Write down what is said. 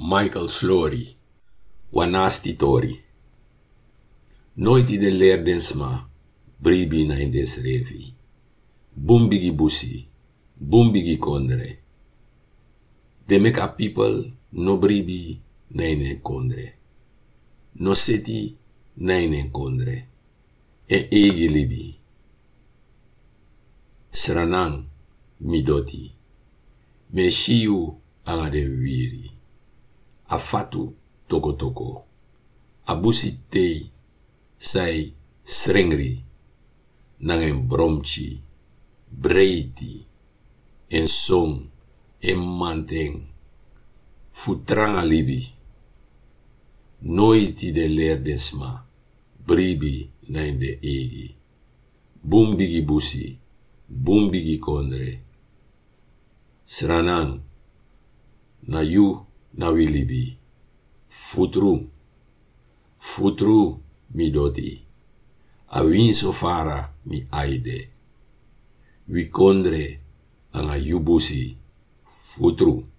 Michael Slory, wanasti tori. Nooit de leerdensma, bribi na in des revi. Bumbigi busi, bumbigi kondre. De make a people no bribi na in kondre. No seti na in kondre. E egi libi. Sranang midoti. Me shiu anga de wiri. Afatu toko toko. Abusi tei sai srengri. Nangen bromchi. Breiti. En song. En manteng. Futranga libi. Noiti de leerdensma. Bribi na in de egi. Bumbigi busi. Bumbigi kondre. Sranang. Na you na we libi. Futru. Futru mi doti. A win so fara mi aide. We kondre anga yubusi. Futru.